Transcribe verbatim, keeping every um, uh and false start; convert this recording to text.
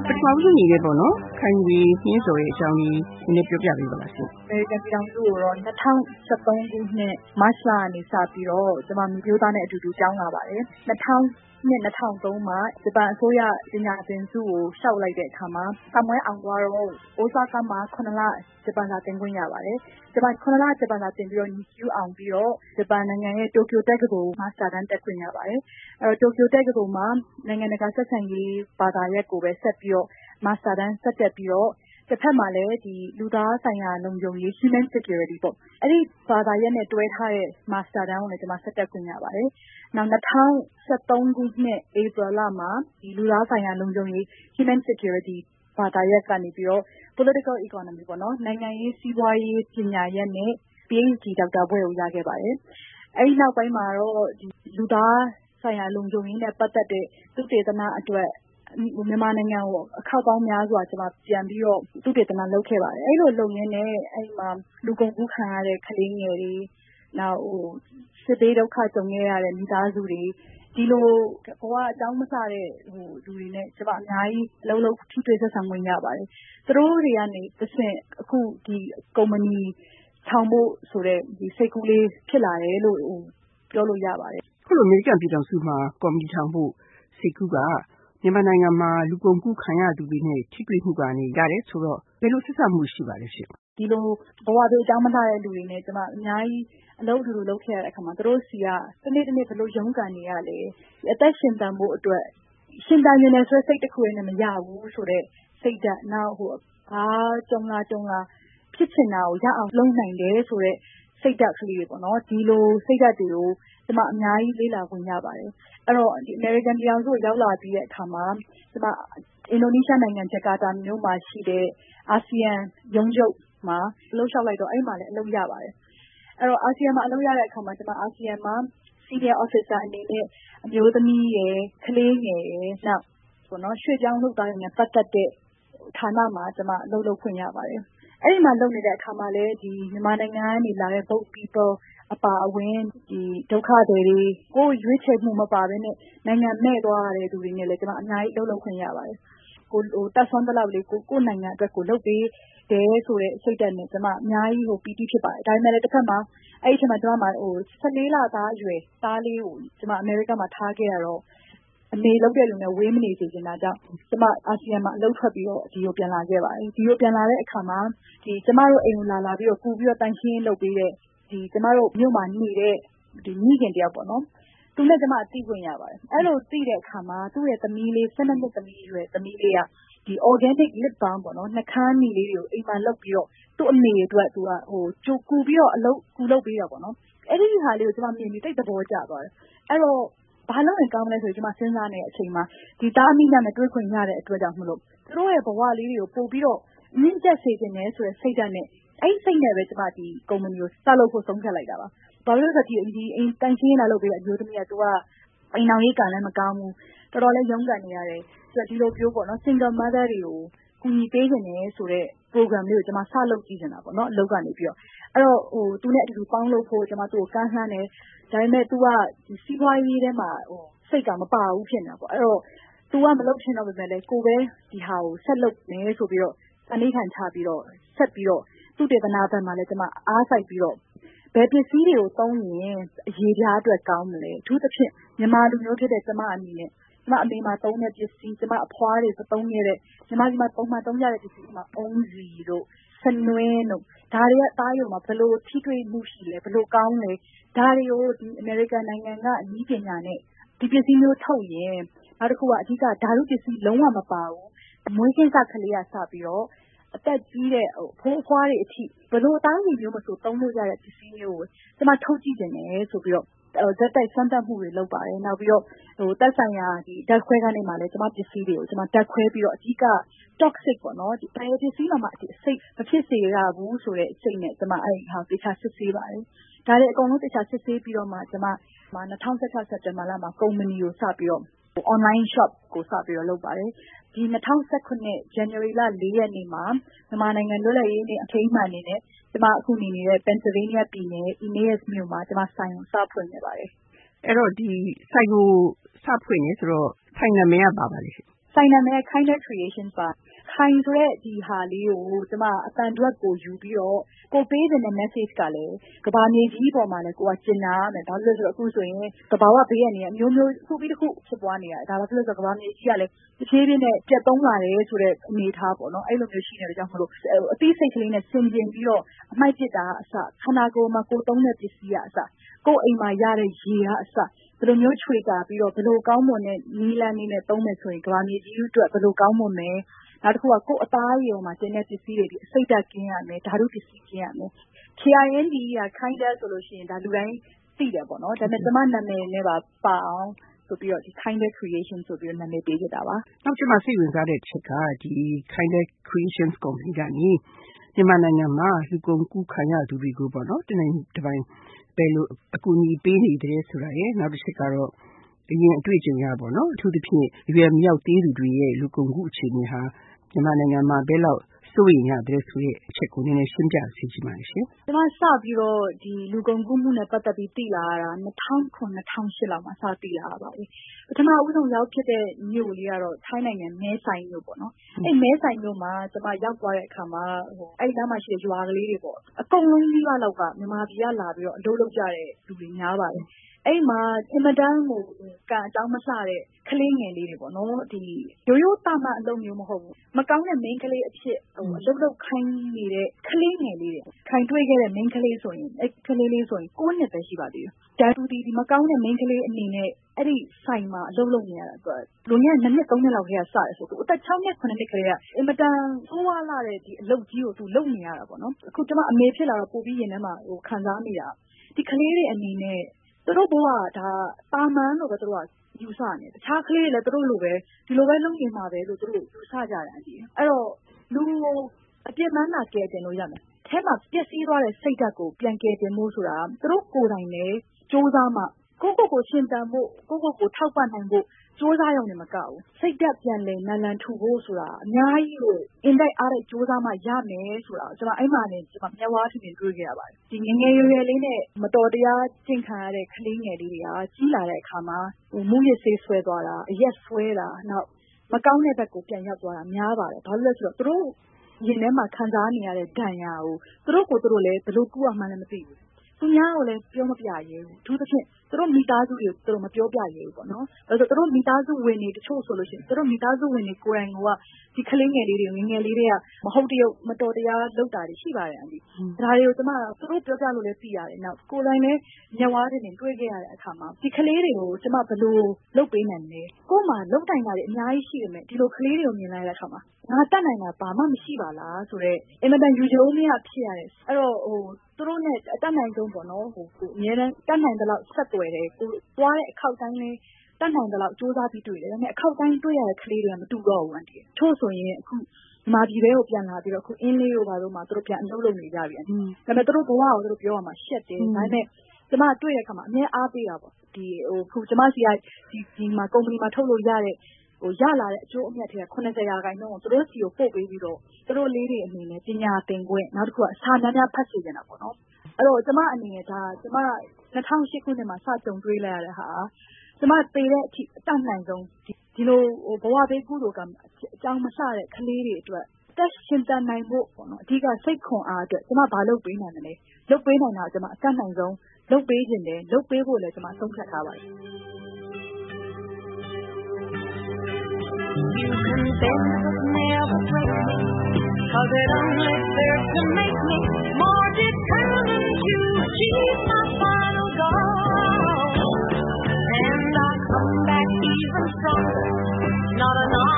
ပထမဆုံးအနေနဲ့ပေါ့နော်ခိုင်ကြီးနှင်းစော်ရဲ့အကြောင်းလေးနည်းနည်းပြောပြပေးပါလားရှင်။အမေရိကန်ပြည်ထောင်စုကိုတော့၂၀၁၃ခုနှစ်မတ်လကနေစပြီးတော့ကျွန်မမျိုးသားနဲ့အတူတူကြောင်းလာပါတယ်။၂၀၀၂ ၂၀၀၃မှာဂျပန်အစိုးရပညာသင်ဆုကိုလျှောက်လိုက်တဲ့အခါမှာစာမွေးအောင်သွားတော့အိုဆာကာမှာခုနှစ်လဂျပန်စာသင်ခွင့်ရပါတယ်။ဂျပန်ခုနှစ်လဂျပန်စာသင်ပြီးတော့ညီကျူအောင်ပြီးတော့ဂျပန်နိုင်ငံရဲ့တိုကျိုတက္ကသိုလ်မှာစာတန်းတက်ခွင့်ရပါတယ်။အဲတော့တိုကျိုတက္ကသိုလ်မှာနိုင်ငံတကာဆက်ဆံရေးဘာသာရပ်ကိုပဲဆက်ပြီးတော့မာစတာတန်းဆက်တက်ပြီးတော့တစ်ဖက်မှာလည်းဒီလူသားဆိုင်ရာလုံခြုံရေး human security ပေါ့အဲ့ဒီဘာသာရပ်နဲ့တွဲထားတဲ့မာစတာတန်းကိုလည်းကျွန်မဆက်တက်ခွင့်ရပါတယ်။နောက်၂၀၁၃ခုနှစ် April လမှာဒီလူသားဆိုင်ရာလုံခြုံရေး human security ဘာသာရပ်ကနေပြီးတော့ political economy ပေါ့နော်နိုင်ငံရေးစီးပွားရေးပညာရပ်နဲ့ PhD ဒေါက်တာဘွဲ့ကိုရခဲ့ပါတယ်။အဲဒီနောက်ပိုင်းမှာတော့ဒီလူသားဆိုင်ရာလုံခြုံရေးနဲ့ပတ်သက်တဲ့သုတေသနအတွက်မြန်မာနိုင်ငံကိုအခါပေါင်းများစွာကျွန်မပြန်ပြီးတော့သုတေသနလုပ်ခဲ့ပါတယ်။အဲ့လိုလုပ်ရင်းနဲ့အဲ့မှာလူကုန်ကူးခံရတဲ့ကလေးငယ်တွေနောက်ဟိုစစ်ဘေးဒုက္ခကြုံခဲ့ရတဲ့မိသားစုတွေဒီလိုဘဝအကြောင်းမစတဲ့ဟိုလူတွေနဲ့ကျွန်မအများကြီးအလုံးလုံးထိတွေ့ဆက်ဆံခွင့်ရပါတယ်။သူတို့တွေကနေတစ်ဆင့်အခုဒီကုမ္ပဏီထောင်ဖို့ဆိုတဲ့ဒီစိတ်ကူးလေးဖြစ်လာတယ်လို့ဟိုပြောလို့ရပါတယ်။ခုလိုအမေရိကန်ပြည်ထောင်စုမှာကော်မတီထောင်ဖို့စိတ်ကူးကမြန်မာနိုင်ငံမှာလူကုန်ကူးခံရသူတွေနဲ့ထိတွေ့မှုကနေရတယ်ဆိုတော့ဘယ်လိုဆက်ဆံမှုရှိပါလဲရှင်ဒီလိုဘဝတွေအကြောင်းမထားတဲ့လူတွေနဲ့ကျွန်မအများကြီးအလုပ်အတူတူလုပ်ခဲ့ရတဲ့အခါမှာတို့စီကတနေ့တနေ့ဘယ်လိုရုန်းကန်နေရလဲအသက်ရှင်တန်ဖို့အတွက်ရှင်တန်နေတယ်ဆိုတဲ့စိတ်တစ်ခုနဲ့မရဘူးဆိုတဲ့စိတ်ဓာတ်နောက်ဟိုဘာကြုံလာကြုံလာဖြစ်ချင်တာကိုရအောင်လုပ်နိုင်တယ်ဆိုတဲ့စိတ်ဓာတ်ကလေးတွေပေါ့နော်ဒီလိုစိတ်ဓာတ်တွေကိုကျွန်မအများကြီးလေ့လာခွင့်ရပါတယ်အဲ့တော့ဒီ American ပြည်အောင်စုကိုရောက်လာပြီးတဲ့အခါမှာကျွန်မအင်ဒိုနီးရှားနိုင်ငံဂျကာတာမြို့မှာရှိတဲ့အာဆီယံရုံးချုပ်မှာအလုပ်လျှောက်လိုက်တော့အဲ့မှာလည်းအလုပ်ရပါတယ်အဲ့တော့အာဆီယံမှာအလုပ်ရတဲ့အခါမှာကျွန်မအာဆီယံမှာ Senior Officer အနေနဲ့အမျိုးသမီးရယ်ကလေးငယ်ရယ်နောက်ပေါ့နော်ရွှေ့ပြောင်းလုပ်သားတွေနဲ့ပတ်သက်တဲ့ဌာနမှာကျွန်မအလုပ်လုပ်ခွင့်ရပါတယ်အဲ့ဒီမှာလုပ်နေတဲ့အခါမှာလည်းဒီမြန်မာနိုင်ငံကနေလာတဲ့ boat people အပါအဝင်ဒီဒုက္ခတွေကိုရွေးချယ်မှုမပါဘဲနဲ့နိုင်ငံမဲ့သွားရတဲ့သူတွေနဲ့လည်းကျွန်မအများကြီးအလုပ်လုပ်ခွင့်ရပါတယ်ကိုဟိုတက်ဆွမ်းတဲ့လောက်လေးကိုကိုနိုင်ငံအတွက်ကိုလုပ်ပေးတယ်ဆိုတဲ့စိတ်ဓာတ်နဲ့ကျွန်မအများကြီးဟိုပီတိဖြစ်ပါတယ်ဒါပေမဲ့လည်းတစ်ခါမှအဲ့ဒီအချိန်မှာကျွန်မမှာဟို၁၄လသားအရွယ်သားလေးကိုကျွန်မအမေရိကမှာထားခဲ့ရတော့အမေလုပ်တဲ့လူနဲ့ဝေးမနေစေချင်တာကြောင့်ကျမအာဆီယံမှာအလုပ်ထွက်ပြီးတော့ဒီကိုပြန်လာခဲ့ပါတယ်ဒီကိုပြန်လာတဲ့အခါမှာဒီကျမတို့အိမ်ကိုလာလာပြီးတော့ကူပြီးတော့တန်ရှင်းလုပ်ပေးတဲ့ဒီကျမတို့မြို့မှာနေတဲ့ဒီမိခင်တယောက်ပေါ့နော်သူနဲ့ကျမအသိခွင့်ရပါတယ်အဲ့လိုသိတဲ့အခါမှာသူ့ရဲ့သမီးလေး၁၂နှစ်သမီးရွယ်သမီးလေးကဒီ organic lip balm ပေါ့နော်နှာခမ်းမီလေးတွေကိုအိမ်မှာလုပ်ပြီးတော့သူ့အမေအတွက်သူကဟိုကြိုကူပြီးတော့အလုပ်ကူလုပ်ပေးတာပေါ့နော်အဲ့ဒီဟာလေးကိုကျမမြင်ပြီးတိတ်သဘောကျသွားတယ်အဲ့တော့ဘာလို့ရင်ကောင်းမလဲဆိုကျွန်မစဉ်းစားနေတဲ့အချိန်မှာဒီသားအမိနဲ့တွေ့ခွင့်ရတဲ့အတွက်ကြောင့်မလို့သူတို့ရဲ့ဘဝလေးတွေကိုပို့ပြီးတော့မြင့်တက်စေခြင်းနဲ့ဆိုတဲ့စိတ်ဓာတ်နဲ့အဲ့စိတ်နဲ့ပဲကျွန်မဒီကုမ္ပဏီကိုစလုပ်ဖို့ဆုံးဖြတ်လိုက်တာပါဘာလို့လဲဆိုတော့ဒီဒီအိမ်တန်ရှင်းလာလုပ်ပြီးအမျိုးသမီးကသူကအိမ်အောင်ရေးကံလည်းမကောင်းဘူးတော်တော်လေးရုန်းကန်နေရတယ်ဆိုတော့ဒီလိုပြောပေါ့နော် single mother တွေကိုကူညီပေးခြင်းနဲ့ဆိုတဲ့ program လေးကိုကျွန်မစလုပ်ကြည့်နေတာပေါ့နော်အလုပ်ကနေပြီးတော့အဲ့တော့ဟိုသူနဲ့အတူတူပေါင်းလုပ်ဖို့ကျွန်မသူ့ကိုကမ်းလှမ်းတယ်ဒါပေမဲ့ तू ကဒီစီးပွားရေးထဲမှာဟိုစိတ်ကမပါဘူးဖြစ်နေတာပေါ့အဲ့တော့ तू ကမလုပ်ချင်တော့ပေမဲ့လည်းကိုပဲဒီဟာကိုဆက်လုပ်မယ်ဆိုပြီးတော့အနိဋ္ဌာန်ချပြီးတော့ဆက်ပြီးတော့သူ့တေသနာဘက်မှာလည်းကျွန်မအားစိုက်ပြီးတော့ဘယ်ပစ္စည်းတွေကိုသုံးရင်အရေးပြားအတွက်ကောင်းမလဲအထူးသဖြင့်မြန်မာလူမျိုးဖြစ်တဲ့ကျွန်မအနေနဲ့ကျွန်မအမေမှာသုံးတဲ့ပစ္စည်းကျွန်မအဖွားတွေသုံးခဲ့တဲ့မြန်မာပြည်မှာပုံမှန်သုံးကြတဲ့ပစ္စည်းမှာအုံးစီတို့ဆနွင်းတို့ဒါတွေကသားရုံမှာဘယ်လိုထိတွေ့မှုရှိလဲဘယ်လိုကောင်းလဲဒါတွေကိုဒီအမေရိကန်နိုင်ငံကနည်းပညာနဲ့ဒီပစ္စည်းမျိုးထုတ်ရင်နောက်တစ်ခုကအဓိကဓာတုပစ္စည်းလုံးဝမပါဘူးမွေးကင်းစကလေးကစပြီးတော့အသက်ကြီးတဲ့ဟိုဖိုးအဖွားတွေအထိဘယ်လိုအတိုင်းမျိုးမဆိုသုံးလို့ရတဲ့ပစ္စည်းမျိုးကိုကျွန်မထုတ်ကြည့်နေတယ်ဆိုပြီးတော့ဇက်တိုက်စမ်းသပ်မှုတွေလုပ်ပါတယ်နောက်ပြီးတော့ဟိုတက်ဆိုင်ရာဒီဓာတ်ခွဲကနေမှလည်းကျွန်မပစ္စည်းတွေကိုကျွန်မဓာတ်ခွဲပြီးတော့အဓိက toxic ပေါ့နော်ဒီဘယ်ပစ္စည်းမှမအစိတ်မဖြစ်စေရဘူးဆိုတဲ့စိတ်နဲ့ကျွန်မအဲ့ဒီဟာတေချာစစ်ဆေးပါတယ်ဒါတွေအကုန်လုံးတေချာစစ်ဆေးပြီးတော့မှကျွန်မ၂၀၁၆စက်တင်ဘာလမှာကုမ္ပဏီကိုစပြီးတော့ online shop ကိုစပြီးတော့လုပ်ပါတယ်ဒီ၂၀၁၇ January လ၄ရက်နေ့မှာမြန်မာနိုင်ငံလွတ်လပ်ရေးနေ့အထိမ်းအမှတ်အနေနဲ့ကျွန်မအခုနေနေတဲ့ Pennsylvania ပြည်နယ် Emmaus မြို့မှာကျွန်မဆိုင်ကိုစဖွင့်နေပါတယ်အဲ့တော့ဒီဆိုင်ကိုစဖွင့်နေဆိုတော့ဆိုင်နာမည်ကပါပါလိမ့်ဆိုင်နာမည် Kinder Creations ပါ။ Kind ဆိုတဲ့ဒီဟာလေးကိုကျမအသံထွက်ကိုယူပြီးတော့ကိုပေးတဲ့ message ကလည်းကဘာမြေကြီးပေါ်မှာလည်းကိုကကျင်နာရမယ်။ဘာလို့လဲဆိုတော့အခုဆိုရင်သဘာဝဘေးအန္တရာယ်အမျိုးမျိုးတစ်ခုပြီးတစ်ခုဖြစ်ပွားနေရတယ်။ဒါဘာဖြစ်လို့လဲဆိုတော့ကဘာမြေကြီးကလည်းတစ်ဖြည်းဖြည်းနဲ့ပြတ်သုံးလာတယ်ဆိုတဲ့အနေအထားပေါ့နော်။အဲ့လိုမျိုးရှိနေတဲ့ကြောင့်မလို့အသိစိတ်ကလေးနဲ့ဆင်ခြင်ပြီးတော့အမှိုက်ပစ်တာအစခန္ဓာကိုယ်မှာကိုသုံးတဲ့ပစ္စည်းကအစကိုအိမ်မှာရတဲ့ရေကအစဘယ်လိုမျိုးချွေတာပြီးတော့ဘယ်လိုကောင်းမွန်တဲ့နီးလန်းလေးနဲ့သုံးမယ်ဆိုရင်ကဘာမြေကြီးအတွက်ဘယ်လိုကောင်းမွန်မယ်နောက်တစ်ခုကကိုယ်အသားအယုံမှာကျန်တဲ့ပစ္စည်းတွေဒီအစိတ်ဓာတ်ကင်းရမယ်ဓာတုပစ္စည်းကင်းရမယ် K I N D က Kinder ဆိုလို့ရှိရင်ဒါလူတိုင်းသိတယ်ပေါ့နော်ဒါပေမဲ့ကျွန်မနာမည်နဲ့ပါပါအောင်ဆိုပြီးတော့ဒီ Kinder Creation ဆိုပြီးတော့နာမည်ပေးခဲ့တာပါနောက်ကျွန်မစိတ်ဝင်စားတဲ့ချက်ကဒီ Kinder Creations company ကနေမြန်မာနိုင်ငံမှာလူကုန်ကူးခံရသူတွေကိုပေါ့နော်တနိုင်တပိုင်းဘယ်လိုအကူအညီပေးနေတယ်ဆိုတာရယ်နောက်တစ်ချက်ကတော့အရင်အတွေ့အကြုံရပေါ့နော်အထူးသဖြင့်ရွယ်မြောက်သေးသူတွေရဲ့လူကုန်ကူးအခြေအနေဟာမြန်မာနိုင်ငံမှာဘယ်လောက်စိုးရိမ်ရတယ်ဆိုတဲ့အချက်ကိုနည်းနည်းရှင်းပြစေချင်ပါတယ်ရှင်။ကျွန်မစပြီးတော့ဒီလူကုန်ကူးမှုနဲ့ပတ်သက်ပြီးသိလာရတာ၂၀၀၇ ၂၀၀၈လောက်မှာစသိလာရပါပြီ။ပထမဦးဆုံးရောက်ဖြစ်တဲ့မြို့လေးကတော့ထိုင်းနိုင်ငံမဲဆိုင်မြို့ပေါ့နော်။အဲ့မဲဆိုင်မြို့မှာကျွန်မရောက်သွားတဲ့အခါမှာဟိုအဲ့နားမှာရှိတဲ့ရွာကလေးတွေပေါ့အကုန်လုံးကြီးပါလောက်ကမြန်မာပြည်ကလာပြီးတော့အလုပ်လုပ်ကြတဲ့လူတွေများပါတယ်။အဲ့မှာအင်မတန်ကိုကံအကြောင်းမလှတဲ့ကလေးငယ်လေးတွေပေါ့နော်ဒီရိုးရိုးသားမအလုပ်မျိုးမဟုတ်ဘူးမကောင်းတဲ့ main ကလေးအဖြစ်ဟိုအလုပ်လုပ်ခိုင်းနေတဲ့ကလေးငယ်လေးတွေခိုင်တွေ့ခဲ့တဲ့ main ကလေးဆိုရင်အဲ့ကလေးလေးဆိုရင်၉နှစ်ပဲရှိပါသေးတယ်ဒါတူဒီဒီမကောင်းတဲ့ main ကလေးအနေနဲ့အဲ့ဒီဆိုင်မှာအလုပ်လုပ်နေရတာသူကလူငယ်နှစ်နှစ်သုံးနှစ်လောက်ခေတ်ကစတယ်ဆိုသူအသက်၆နှစ်ခုနှစ်နှစ်ကလေးကအင်မတန်ဆိုးဝါးလာတဲ့ဒီအလုပ်ကြီးကိုသူလုပ်နေရတာပေါ့နော်အခုကျွန်မအမေဖြစ်လာတော့ပို့ပြီးရင်ထဲမှာဟိုခံစားမိတာဒီကလေးတွေအနေနဲ့သူတို့ဘဝကဒါတာမန်လို့ပဲသူတို့ကယူဆနေတယ်တခြားကလေးတွေလည်းသူတို့လိုပဲဒီလိုပဲလုပ်နေမှာပဲလို့သူတို့ယူဆကြတယ်အကြီးအဲ့တော့လူကိုအပြစ်မှန်းတာကဲတင်လို့ရမယ်အဲမှာပျက်စီးသွားတဲ့စိတ်ဓာတ်ကိုပြန်ကယ်တင်ဖို့ဆိုတာသူတို့ကိုယ်တိုင်လည်းစူးစမ်းမှကိုကိုကိုရှင်တန်ဖို့ကိုကိုကိုထောက်ပံ့နိုင်ဖို့စူးစမ်းရုံနဲ့မကဘူးစိတ်ဓာတ်ပြန်လဲနလန်ထူဖို့ဆိုတာအများကြီးကိုအင်တိုက်အားတိုက်စူးစမ်းမှရမယ်ဆိုတာကျွန်မအဲ့မှာနေကျွန်မမျက်ဝါးထင်ထင်တွေ့ခဲ့ရပါတယ်ဒီငငယ်ရွယ်ရွယ်လေးနဲ့မတော်တရားကျင့်ခံရတဲ့ကလေးငယ်လေးတွေကကြီးလာတဲ့အခါမှာဟိုမူရစ်ဆေးဆွဲသွားတာအရက်ဆွဲတာနောက်မကောင်းတဲ့ဘက်ကိုပြန်ရောက်သွားတာများပါတယ်ဘာလို့လဲဆိုတော့သူတို့ရင်ထဲမှာခံစားနေရတဲ့ဒဏ်ရာကိုသူတို့ကိုသူတို့လည်းဘယ်လိုကူရမှန်းလည်းမသိဘူးသူများကိုလည်းပြောမပြရဲဘူးအထူးသဖြင့်သူတို့မိသားစုတွေကိုသူတို့မပြောပြရဲဘူးပေါ့နော်အဲဆိုသူတို့မိသားစုဝင်တွေတချို့ဆိုလို့ရှိရင်သူတို့မိသားစုဝင်တွေကိုယ်တိုင်ကဒီကလေးငယ်လေးတွေငငယ်လေးတွေကမဟုတ်တရုပ်မတော်တရားလုပ်တာတွေရှိပါတယ်အန်ဒီဒါတွေကိုကျွန်မသူတို့ပြောပြလို့လည်းသိရတယ်နောက်ကိုယ်တိုင်လည်းမျက်ဝါးထင်ထင်တွေ့ခဲ့ရတဲ့အခါမှာဒီကလေးတွေကိုကျွန်မဘယ်လိုလုပ်ပေးနိုင်လဲကိုယ်မှာလုပ်တိုင်တာတွေအများကြီးရှိတယ်မဲ့ဒီလိုကလေးတွေကိုမြင်လိုက်တဲ့အခါမှာငါတတ်နိုင်တာဘာမှမရှိပါလားဆိုတော့အင်မတန်ယူကြုံမရဖြစ်ရတယ်အဲ့တော့ဟိုသူတို့နဲ့အတတ်နိုင်ဆုံးပေါ့နော်ဟိုကိုအများနဲ့တတ်နိုင်တဲ့လောက်ဆက်သွယ်တယ်ကိုသွားတဲ့အခောက်တိုင်းလေးတတ်နိုင်တဲ့လောက်စူးစမ်းပြီးတွေ့တယ်ဒါပေမဲ့အခောက်တိုင်းတွေ့ရတဲ့ကလေးတွေကမတူတော့ဘူးအန်တီထို့ဆိုရင်အခုမာပြည်ပဲကိုပြန်လာပြီးတော့အခုအင်းလေးကိုပါတော့မှသူတို့ပြန်အလုပ်လုပ်နေကြပြီအန်တီဒါပေမဲ့သူတို့ဘဝကိုသူတို့ပြောရမှာရှက်တယ်ဒါပေမဲ့ကျမတွေ့တဲ့အခါမှာအများအားပေးတာပေါ့ဒီဟိုခုကျမစီကဒီဒီမှာကုမ္ပဏီမှာထုတ်လို့ရတဲ့ဟိုရလာတဲ့အကျိုးအမြတ်တွေကခုနှစ်ဆယ်ရာခိုင်နှုန်းကိုသူတို့စီကိုပို့ပေးပြီးတော့သူတို့လေးတွေအနေနဲ့ပညာသင်ခွင့်နောက်တစ်ခုကစာများများဖတ်စေချင်တာပေါ့နော်အဲ့တော့ကျမအနေနဲ့ဒါကျမ၂၀၀၈ခုနှစ်မှာစကြုံတွေ့လိုက်ရတဲ့ဟာကျမပေတဲ့အထိအတတ်နိုင်ဆုံးဒီလိုဟိုဘဝဘေးကုသိုလ်ကအကြောင်းမလှတဲ့ကလေးတွေအတွက်တက်ရှင်တန်နိုင်ဖို့ပေါ့နော်အဓိကစိတ်ခွန်အားအတွက်ကျမဘာလုပ်ပေးနိုင်မလဲလုပ်ပေးနိုင်တာကျမအတတ်နိုင်ဆုံးလုပ်ပေးခြင်းတယ်လုပ်ပေးဖို့လည်းကျမဆုံးဖြတ်ထားပါတယ် You can bend but never break me, 'cause it only serves to make me more determined to achieve my final goal. And I come back even stronger, not an